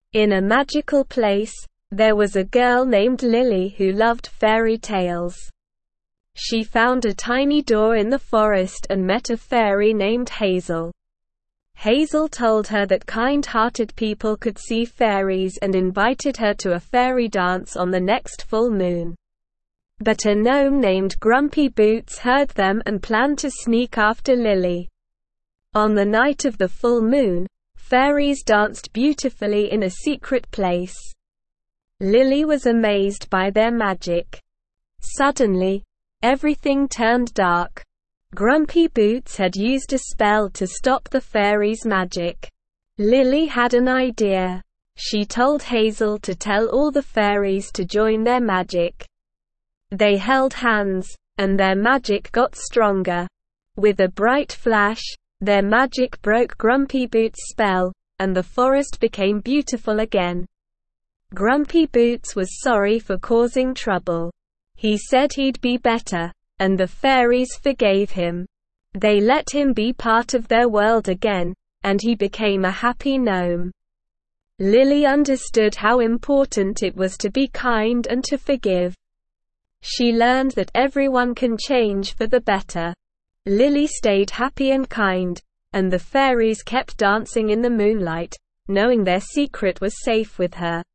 In a magical place, there was a girl named Lily who loved fairy tales. She found a tiny door in the forest and met a fairy named Hazel. Hazel told her that kind-hearted people could see fairies and invited her to a fairy dance on the next full moon. But a gnome named Grumpy Boots heard them and planned to sneak after Lily. On the night of the full moon, fairies danced beautifully in a secret place. Lily was amazed by their magic. Suddenly, everything turned dark. Grumpy Boots had used a spell to stop the fairies' magic. Lily had an idea. She told Hazel to tell all the fairies to join their magic. They held hands, and their magic got stronger. With a bright flash, their magic broke Grumpy Boots' spell, and the forest became beautiful again. Grumpy Boots was sorry for causing trouble. He said he'd be better, and the fairies forgave him. They let him be part of their world again, and he became a happy gnome. Lily understood how important it was to be kind and to forgive. She learned that everyone can change for the better. Lily stayed happy and kind, and the fairies kept dancing in the moonlight, knowing their secret was safe with her.